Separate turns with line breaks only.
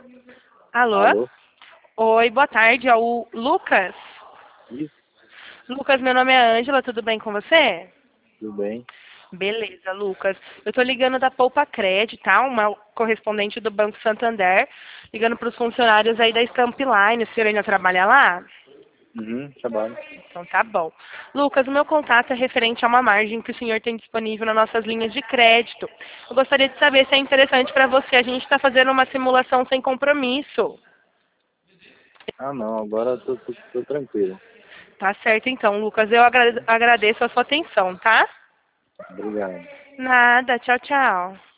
Alô?
Alô?
Oi, boa tarde, é o Lucas.
Isso,
Lucas, meu nome é Ângela, tudo bem com você?
tudo bem?
Beleza, Lucas. Eu tô ligando da Poupa Cred, tá? Uma correspondente do Banco Santander, ligando para os funcionários aí da Stampline. O senhor ainda trabalha lá?
Trabalho.
Então tá bom. Lucas, o meu contato é referente a uma margem que o senhor tem disponível nas nossas linhas de crédito. Eu gostaria de saber se é interessante para você. A gente está fazendo uma simulação sem compromisso.
Ah, não, agora eu tô tranquilo.
Tá certo então, Lucas. Eu agradeço a sua atenção, tá?
Obrigado.
Nada. Tchau, tchau.